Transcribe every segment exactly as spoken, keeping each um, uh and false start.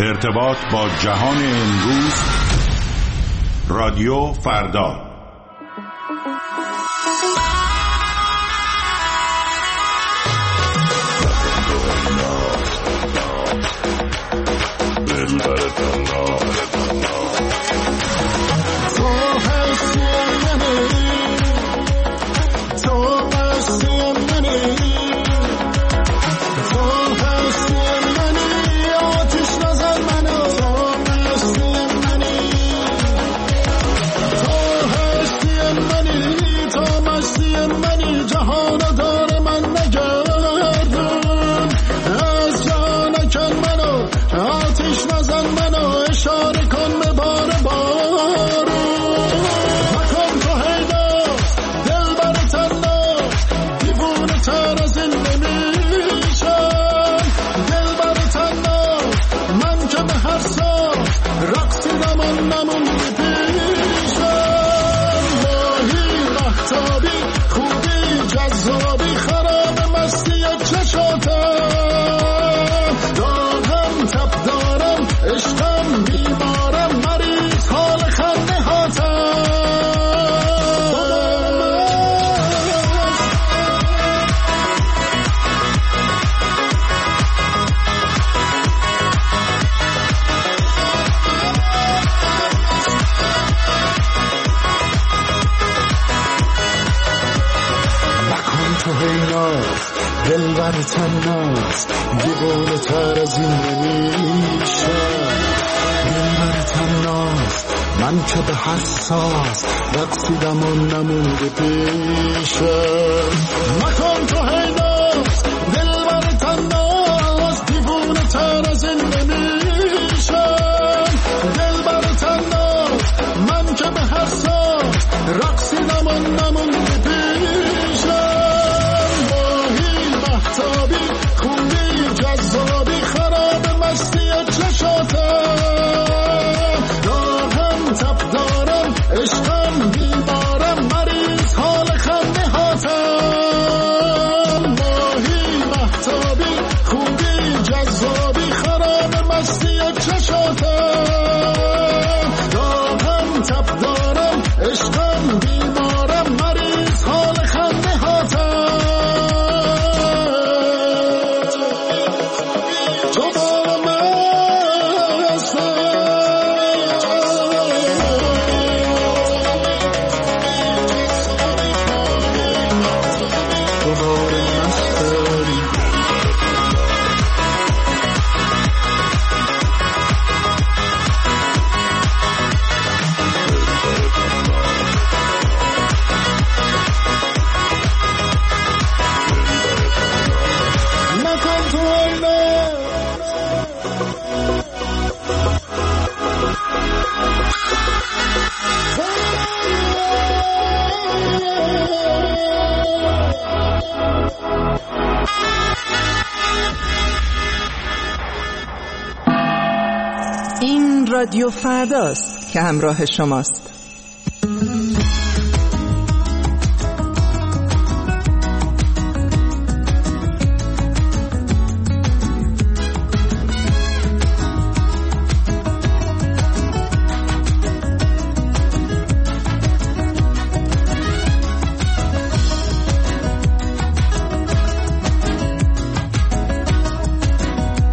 ارتباط با جهان امروز، رادیو فردا. دلبر تناس دیوانه تر از این نمیشم، دلبر تناس من که به حساس رقصیدم و نمونده پیشم. مکن تو هیناس دلبر تناس دیوانه تر از این نمیشم، دلبر تناس من که به حساس رقصیدم و نمونده پیشم. تابی خوبی جذابی خراب مستی چشاتم، دارم تب دارم عشقم بیمارم مریض حال خنده هاتم. ماهی محتابی خوبی جذابی خراب مستی چشاتم، دارم تب دارم عشقم بیمارم مریض حال خنده هاتم. این رادیو فرداست که همراه شماست.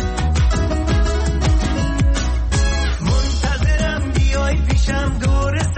منتظرم بیای پیشم دور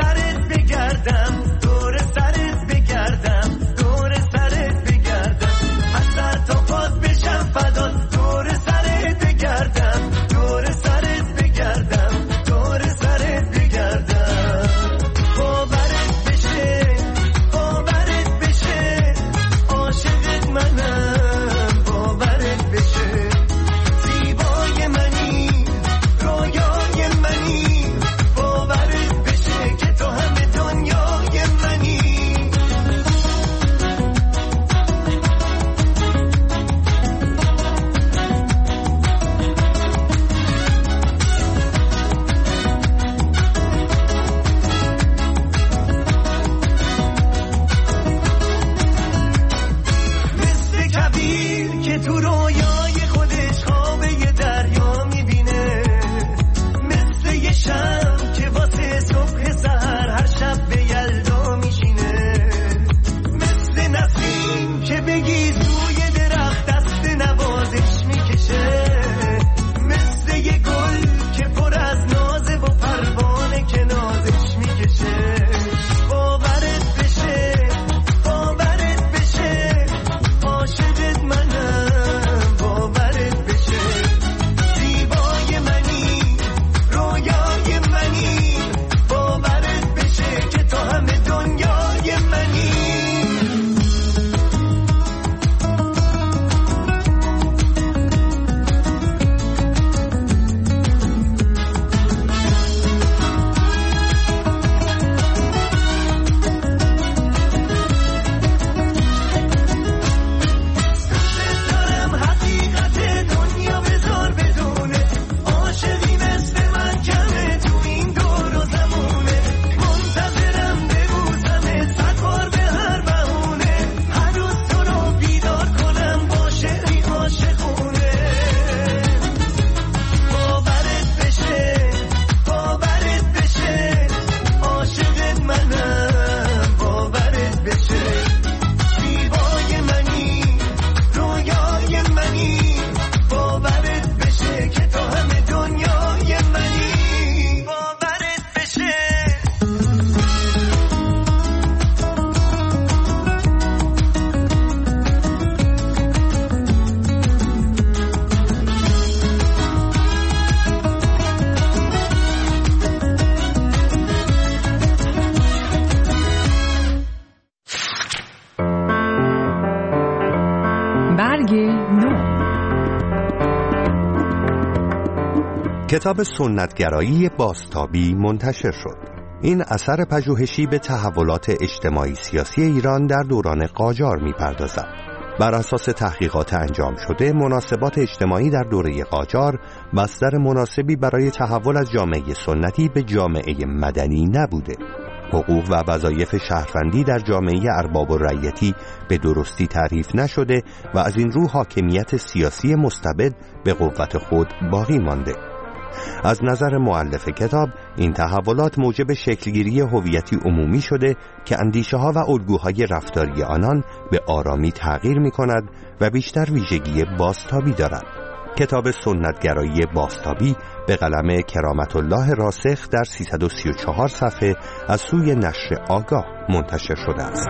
کتاب سنتگرایی بازتابی منتشر شد. این اثر پژوهشی به تحولات اجتماعی سیاسی ایران در دوران قاجار می‌پردازد. بر اساس تحقیقات انجام شده، مناسبات اجتماعی در دوره قاجار بستر مناسبی برای تحول از جامعه سنتی به جامعه مدنی نبوده. حقوق و وظایف شهروندی در جامعه ارباب الرعیتی به درستی تعریف نشده و از این رو حاکمیت سیاسی مستبد به قوت خود باقی مانده. از نظر مؤلف کتاب، این تحولات موجب شکلگیری هویتی عمومی شده که اندیشه‌ها و الگوهای رفتاری آنان به آرامی تغییر می‌کند و بیشتر ویژگی بازتابی دارد. کتاب سنتگرایی بازتابی به قلم کرامت الله راسخ در سیصد و سی و چهار صفحه از سوی نشر آگاه منتشر شده است.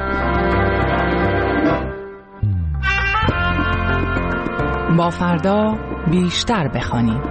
با فردا بیشتر بخوانیم.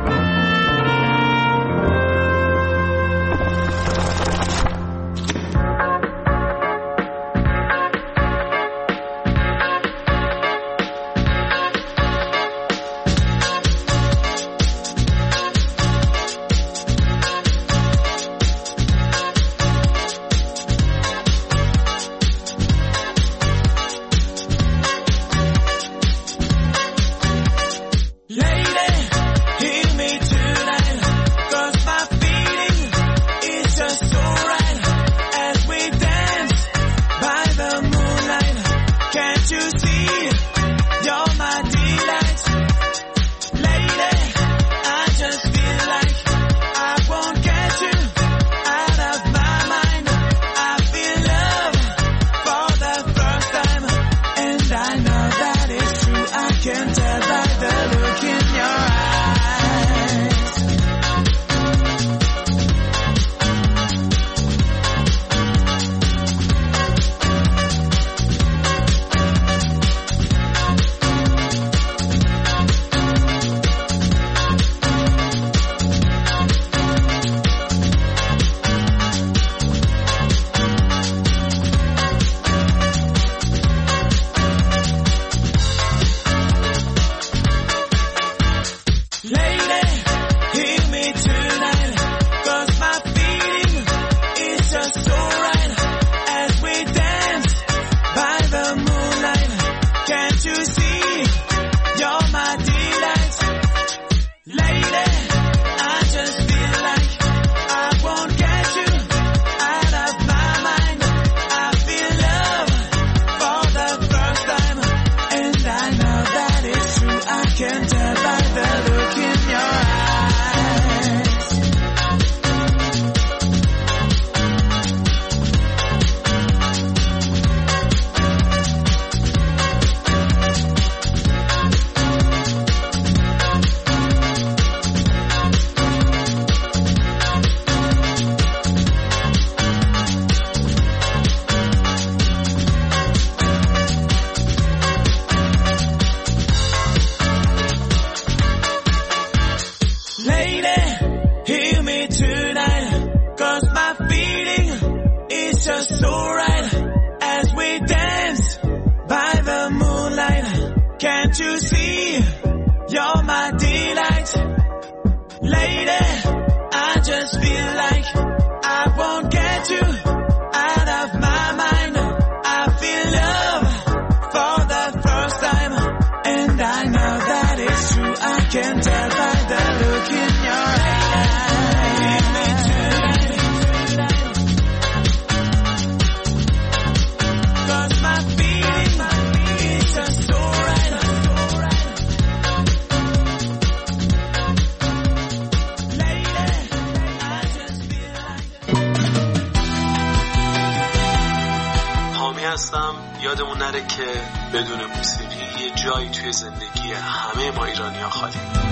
یادمون نره که بدون موسیقی یه جایی توی زندگی همه ما ایرانی‌ها خالی.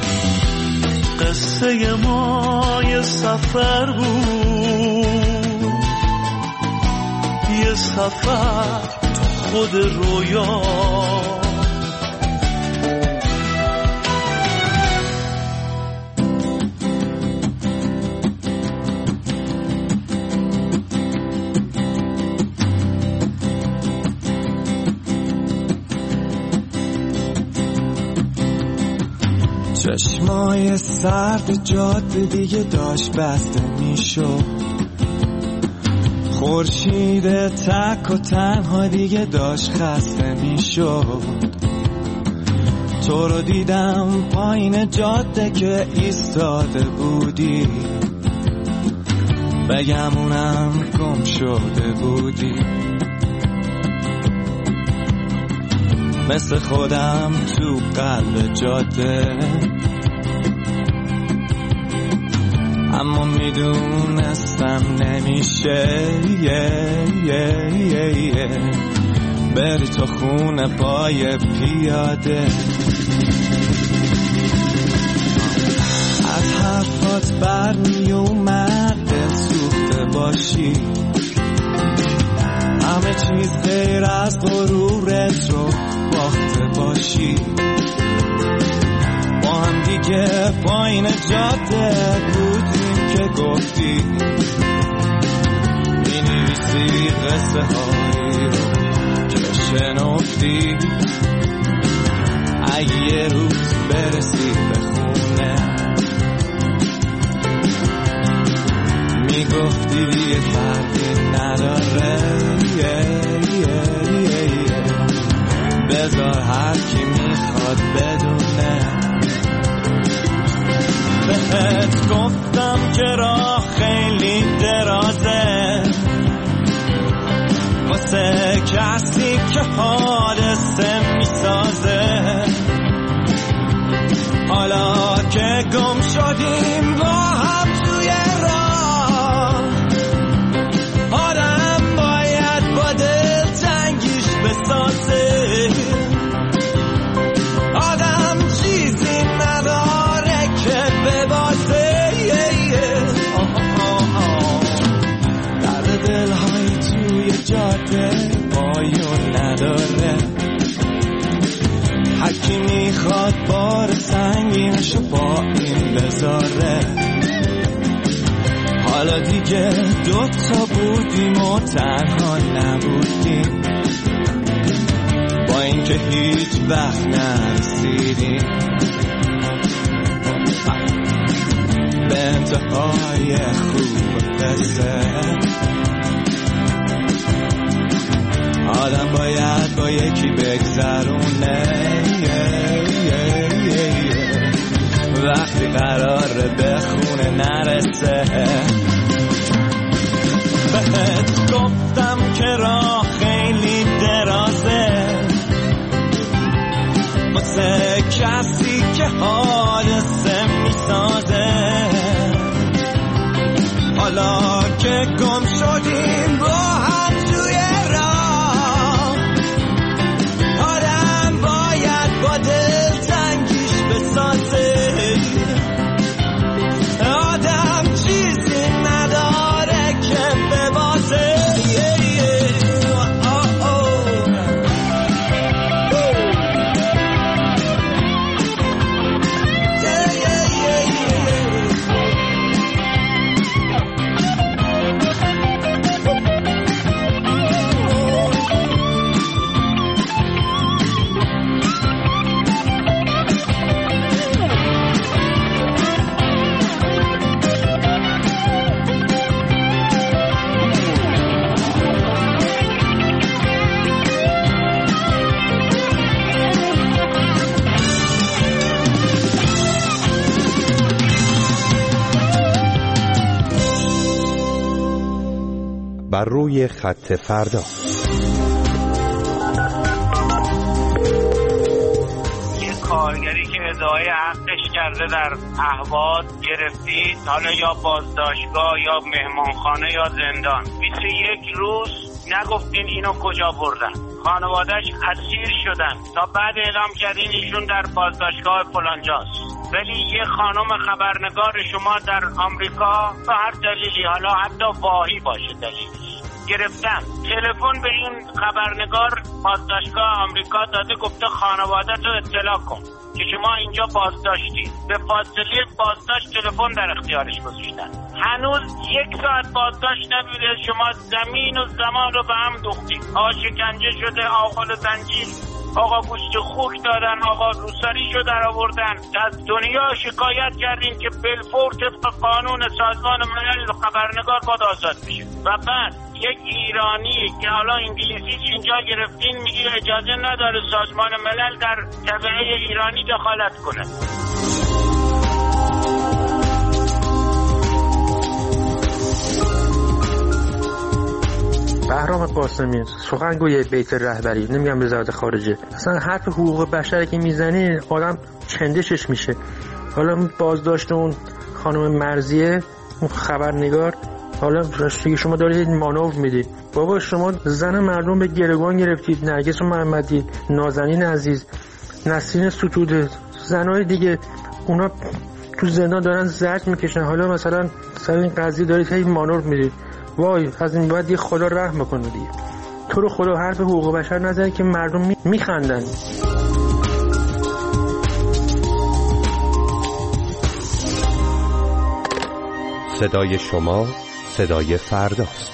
قصه ما یه سفر بود، یه سفر خود رویا، چشم دمای سرد جاده دیگه داشت بسته میشد، خورشید تک و تنها دیگه داشت خسته میشد. تو رو دیدم پایین جاده که ایستاده بودی، بگمونم گم شده بودی، مثل خودم تو قلب جاده. اما میدونستم نمیشه یه یه یه یه بری تو خونه پای پیاده. از حرفات برمی اومد دل سوخته باشی، همه چیز غیر از غرورت رو باخته باشی. با هم دیگه پایین جاده بودیم که گفتی می‌نویسی قصه هایی رو که شنفتی. اگه یه روز برسی به خونه میگفتی دیگه فرقی نداره، بذار هر کی میخواد بدونه. بهت گفتم که راه خیلی درازه واسه کسی که حادثه میسازه. حالا که گم شدیم با هم توی راه، آدم باید با دل تنگیش بسازه. آدم چیزی نداره که ببازه. درد دلهای توی جاده پایون نداره، هرکی میخواد بار سنگینشو با این بذاره. حالا دیگه دوتا بودیم و تنها نبودیم، با اینکه هیچ وقت نرسیدیم به انتهای خوب قصه. آدم باید با یکی بگذرونه وقتی قراره به خونه نرسه. بهت گفتم که راه خیلی درازه واسه کسی که حادثه میسازه. حالا که گم شدیم با هم توی راه، آدم باید با دل تنگیش بسازه. آدم چیزی نداره که ببازه. بر روی خط فردا. یه کارگری که ادعای حقش کرده در اهواز گرفتید، حالا یا بازداشتگاه یا مهمانخانه یا زندان، بیست و یک روز نگفتین اینو کجا بردن، خانوادهش اسیر شدن، تا بعد اعلام کردین ایشون در بازداشتگاه فلانجاست. ولی یه خانم خبرنگار شما در آمریکا به هر دلیلی، حالا حتی واهی باشه دلیلش، گرفتم تلفن به این خبرنگار بازداشتگاه آمریکا داده، گفته خانواده تو اطلاع کن که شما اینجا بازداشتی. به فاصله بازداشت تلفن در اختیارش گذاشتن. هنوز یک ساعت بازداشت نبوده، شما زمین و زمان رو به هم دوختید. آ شکنجه شده، آقل زنجیر آقا گوشت خوک دادن، آقا روسریشو در آوردن. از دنیا شکایت کردیم که بالفور طبق قانون سازمان ملل خبرنگار باید آزاد بشه و بعد یک ایرانی که حالا انگلیسیش اینجا گرفتین میگه اجازه نداره سازمان ملل در تبعه ایرانی دخالت کنه. بهرام قاسمی سخنگوی بیت رهبری، نمیگم وزارت خارجه، اصلا حرف حقوق بشری که میزنی آدم چندشش میشه. حالا بازداشت اون خانم مرضیه، اون خبرنگار، حالا راستی شما دارید مانور میدید. بابا شما زن مردم به گروگان گرفتید، نرگس محمدی، نازنین عزیز، نسرین ستوده، زنای دیگه اونا تو زندان دارن زرد میکشن. حالا مثلا سر این قضیه دارید هی مانور میدید. وای از این بعد یه خدا رحم کنه دیگه. تو رو خدا حرف حقوق بشر نزنید که مردم میخندن. صدای شما صدای فرداست.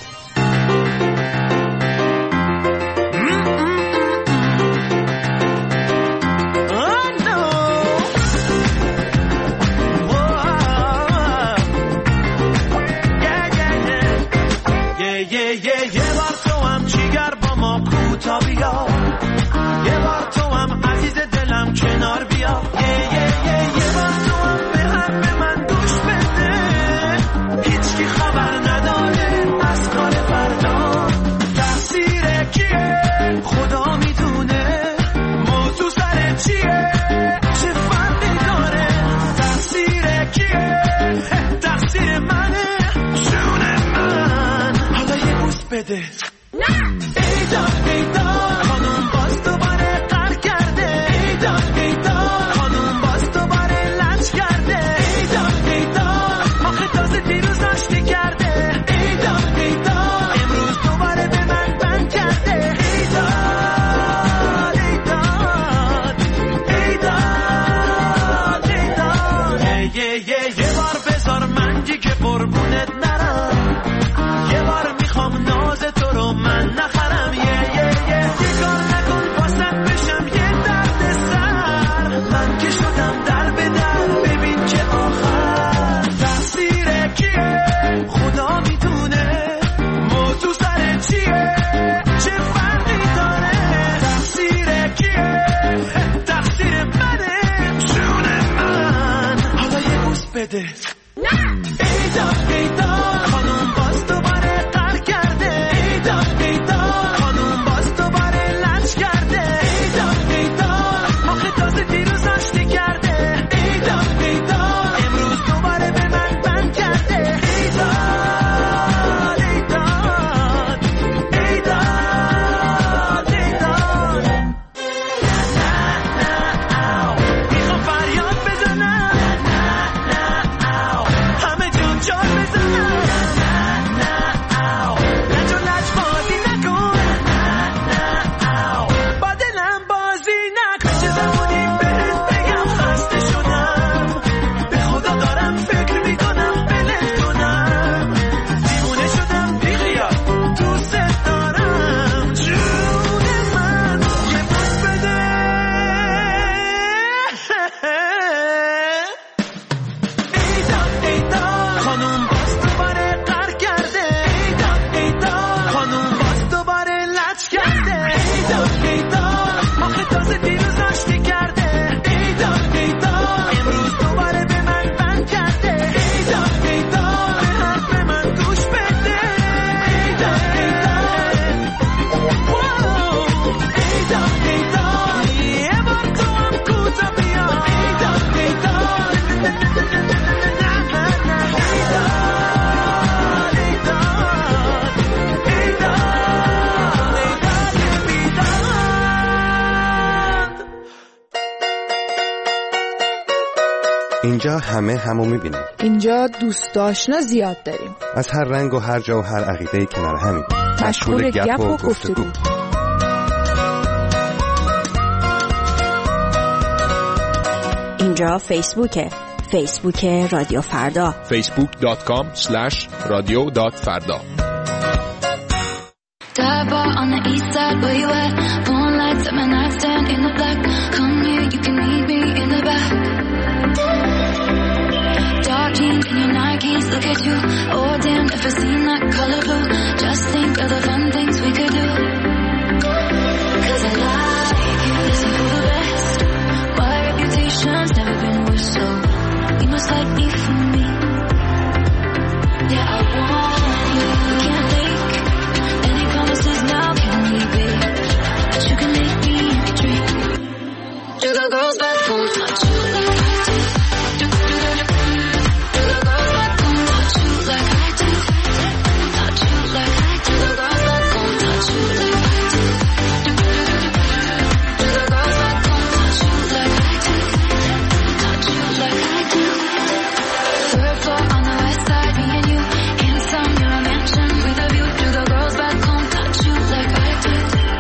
اینجا همه همو میبینیم. اینجا دوست آشنا زیاد داریم. از هر رنگ و هر جا و هر عقیده‌ای کنار همیم. مشغول گپ و گفتگو. اینجا فیسبوکه. فیسبوک رادیو فردا. فیسبوک دات کام اسلش رادیو دات فردا. Dive bar on the east side, where you at? Phone lights at my my nightstand in the black. Come here, you can meet me in the back. Dark jeans and your Nikes, look at you. Oh damn, never seen that color blue. Just think of the fun things we could do. Cause I like you, listen for the best. My reputation's never been worse, so you must like me for me. Yeah, I want you. We can't make any promises now, can we, babe? But you can make me a dream. Do the girls back home touch you like I do? Do, do, do, do. Do the girls back home touch you like I do? Touch you like I do. The girls back home touch you like I do? Do, do, do, do. Do the girls back home touch you like I do? Touch you like I do? Third floor on the west side, me and you. Handsome, you're a mansion with a view. Do the girls back home touch you like I do?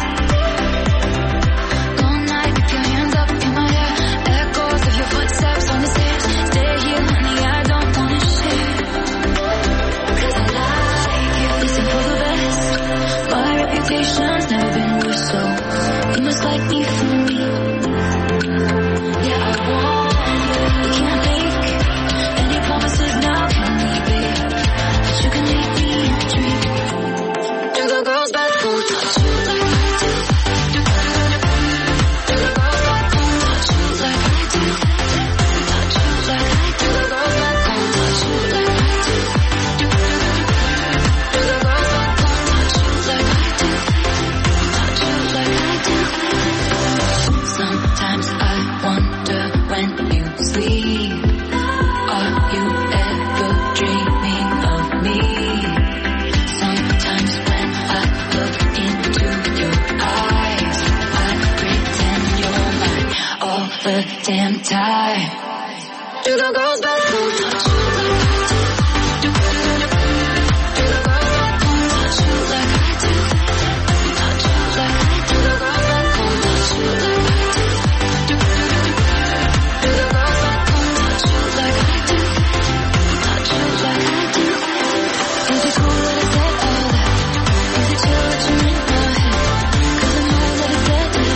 All night with your hands up in my hair. Echoes of your footsteps on the stairs. Stay here, honey, I don't wanna share. Cause I like you, listen for the best. My reputation's never been worse, so you must like me for me. Yeah, I want you. We can't make any promises now, can we, babe? But you can make me a dream. Do the girls back home touch you like I do? Do, do, do, do. Do the girls back home touch you like I do? Touch you like I do. The girls back home touch you like I do? Do, do, do, do. Do the girls back home touch you like I do? Touch you like I do? Sometimes I wonder when you sleep, are you ever dreaming of me? Sometimes when I look into your eyes, I pretend you're mine all the damn time. Do the girls back home touch you like I do? Do, do, do, do. Do the girls back home touch you like I do? Touch you like I do. The girls back home touch you like I do? Do, do, do, do. Do the girls back home touch you like I do? Touch you like I do? Is it cool that I said all that? Is it chill that you're in my head? Cause I know that it's deadly.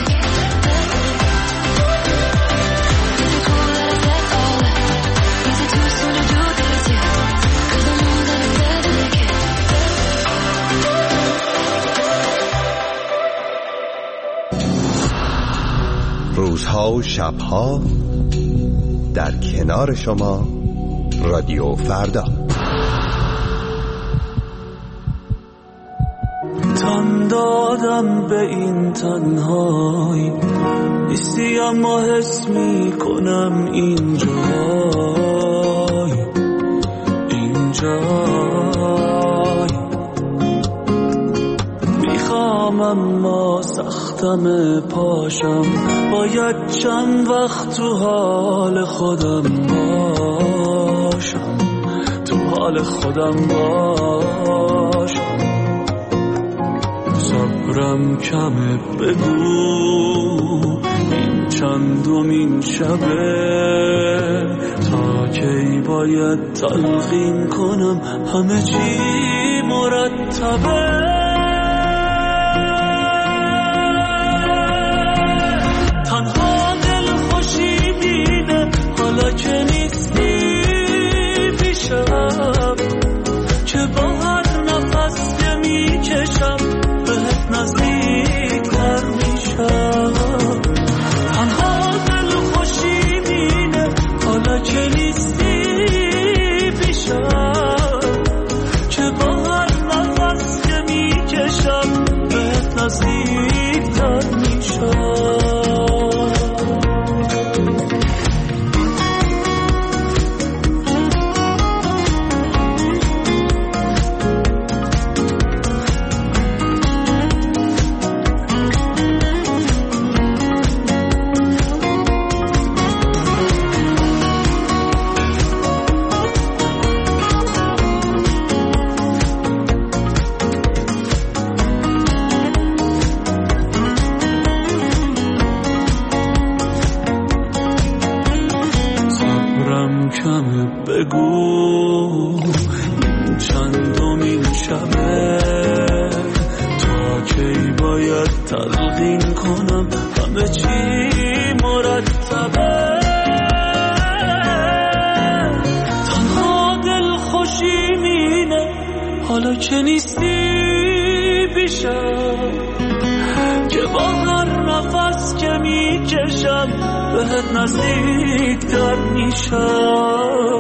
Is it cool that I said all that? Is it too soon to do this yet? Cause I know that it's deadly. روزها و شبها در کنار شما رادیو فردا. تن دادم به این تنهایی نیستی، اما حس می کنم این جای این جای میخوام اما سختم پاشم، باید چند وقت تو حال خودم باشم، تو حال خودم باشم. صبرم کمه، بگو این چندمین شبه، تا کی باید تلقین کنم همه چی مرتبه. تنها دل خوشی دیده حالا که نیستی پیشم، که با هر نفس که میکشم بهت نزدیکتر میشم. تنها دل خوشی دیده حالا که نیستی پیشم، که با هر نفس که میکشم بهت نزدیکتر میشم. بگو این چندمین شبه، تا کی باید تلقین کنم همه چی مرتبه تنها دل خوشیمینه حالا که نیستی پیشم که با هر نفس که میکشم بهت نزدیکتر میشم